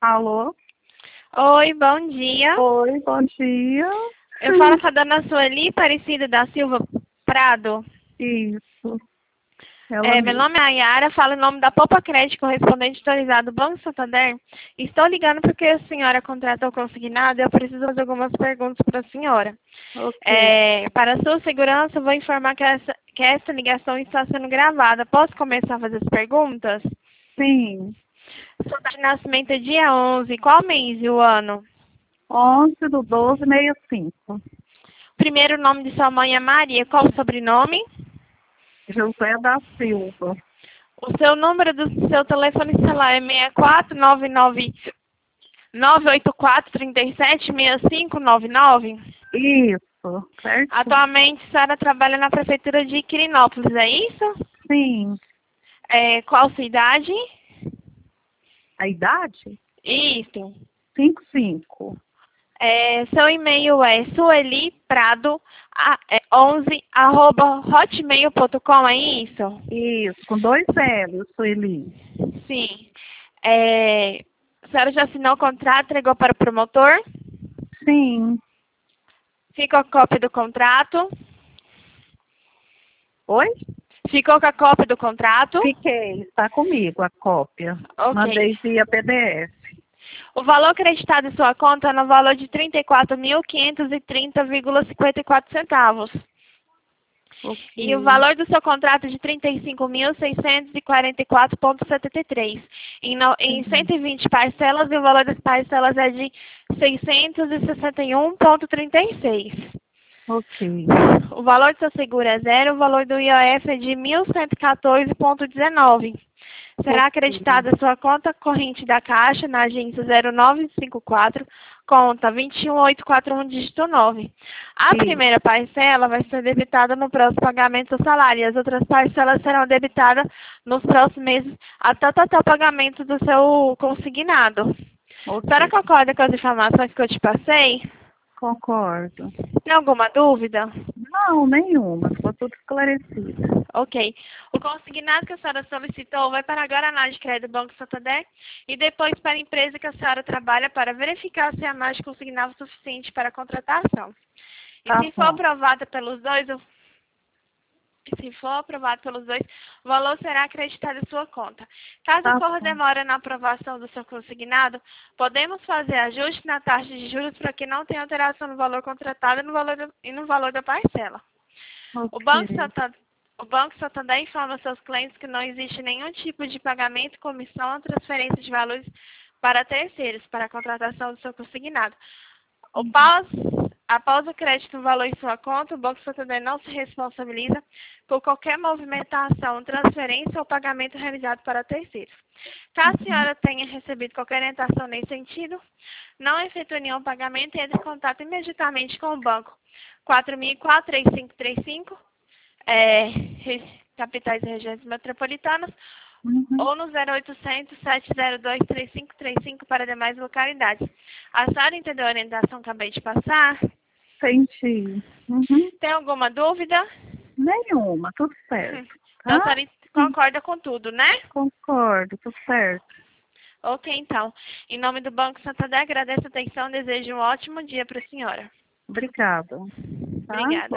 Alô? Oi, bom dia. Oi, bom dia. Eu falo com a dona Sueli Aparecida da Silva Prado. Isso. Ela Meu mesma. nome é Ayara, falo em nome da Popa Crédito, correspondente autorizado do Banco Santander. Estou ligando porque a senhora contratou consignado e eu preciso fazer algumas perguntas para a senhora. Ok. Para a sua segurança, eu vou informar que essa ligação está sendo gravada. Posso começar a fazer as perguntas? Sim. Sua data de nascimento é dia 11. Qual mês e o ano? 11/12/65. Primeiro nome de sua mãe é Maria. Qual o sobrenome? José da Silva. O seu número do seu telefone celular é 64984376599. Isso. Certo? Atualmente, a senhora trabalha na prefeitura de Quirinópolis, é isso? Sim. Qual sua idade? A idade? Isso. 55. Seu e-mail é sueliprado11@hotmail.com, é isso? Isso. Com 2 L's, Sueli. Sim. A senhora já assinou o contrato, entregou para o promotor? Sim. Ficou a cópia do contrato? Oi? Ficou com a cópia do contrato? Fiquei. Está comigo a cópia. Ok. Mandei via PDF. O valor acreditado em sua conta é no valor de 34.530,54 centavos. Ok. E o valor do seu contrato é de 35.644,73. Em 120 parcelas, e o valor das parcelas é de 661,36. Ok. O valor do seu seguro é zero, o valor do IOF é de 1.114,19. Será acreditada a sua conta corrente da Caixa na agência 0954, conta 21841, dígito 9. A Sim. primeira parcela vai ser debitada no próximo pagamento do salário e as outras parcelas serão debitadas nos próximos meses até o total pagamento do seu consignado. A senhora Ok. concorda com as informações que eu te passei? Concordo. Tem alguma dúvida? Não, nenhuma. Ficou tudo esclarecido. Ok. O consignado que a senhora solicitou vai para a Guaraná de Crédito do Banco Santander e depois para a empresa que a senhora trabalha para verificar se a margem consignada é suficiente para a contratação. E Tá se for bom. aprovada pelos dois, o valor será acreditado em sua conta. Caso Tá ocorra bom. demora na aprovação do seu consignado, podemos fazer ajuste na taxa de juros para que não tenha alteração no valor contratado e no valor da parcela. O Ok. Banco Santander informa seus clientes que não existe nenhum tipo de pagamento, comissão ou transferência de valores para terceiros para a contratação do seu consignado. Após o crédito no valor em sua conta, o Banco Santander não se responsabiliza por qualquer movimentação, transferência ou pagamento realizado para terceiros. Caso a senhora tenha recebido qualquer orientação nesse sentido, não efetue nenhum pagamento e entre em contato imediatamente com o banco 4004-3535, capitais e regiões metropolitanas, Uhum. ou no 0800 702 3535 para demais localidades. A senhora entendeu a orientação que acabei de passar? Entendi. Uhum. Tem alguma dúvida? Nenhuma. Tudo certo. Então a Tá? senhora concorda com tudo, né? Concordo. Tudo certo. Ok, então. Em nome do Banco Santander, agradeço a atenção e desejo um ótimo dia para a senhora. Obrigada. Tá? Obrigada.